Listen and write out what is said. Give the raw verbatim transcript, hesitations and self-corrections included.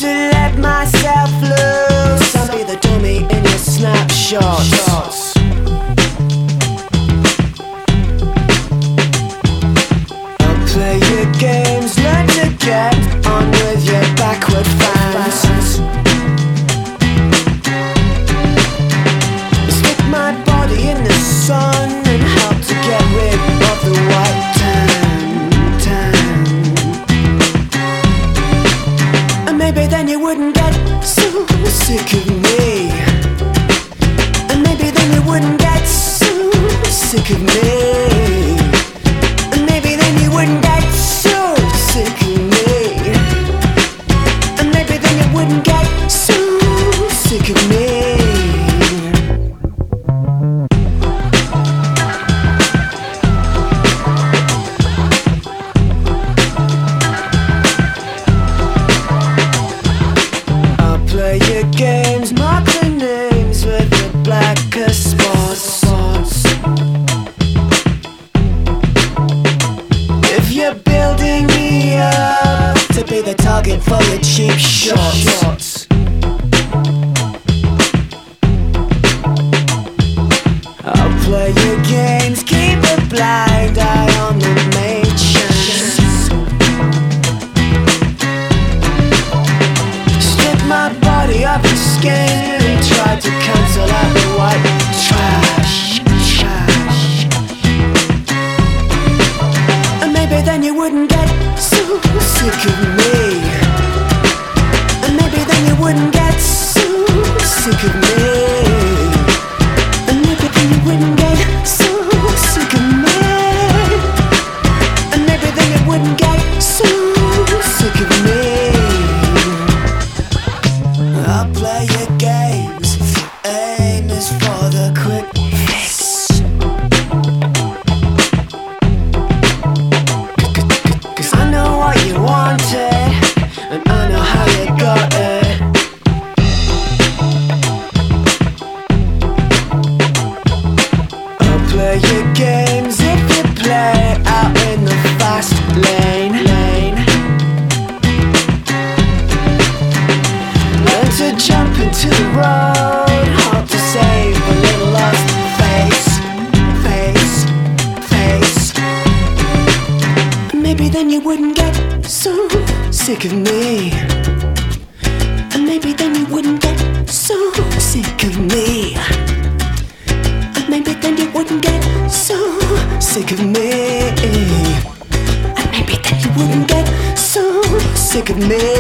to let myself loose. I'll be the dummy in your snapshots. I'll play your games, learn to get on with your backward fans. Stick my body in the sun and help to get rid of the white tan, tan. And maybe then you wouldn't get so sick of me. And maybe then you wouldn't get so sick of me. And maybe then you wouldn't get so sick of me. And maybe then you wouldn't get so sick of me. Play your games, mark the names with the blacker spots. If you're building me up to be the target for your cheap shots, I'll play your games, keep a blind eye on the main chance. My body up and skin and tried to cancel out the white trash, trash. And maybe then you wouldn't get so sick of me. And maybe then you wouldn't get so sick of me. And maybe then you wouldn't get so sick of me. And maybe then you wouldn't get so sick of me. I'll play your games if your aim is for the quick fix. Cause I know what you wanted, and I know how you got it. I'll play your games if you play out in the fast lane, lane. To jump into the road, hope to save a little lost face, face, face. And maybe then you wouldn't get so sick of me. And maybe then you wouldn't get so sick of me. And maybe then you wouldn't get so sick of me. And maybe then you wouldn't get so sick of me.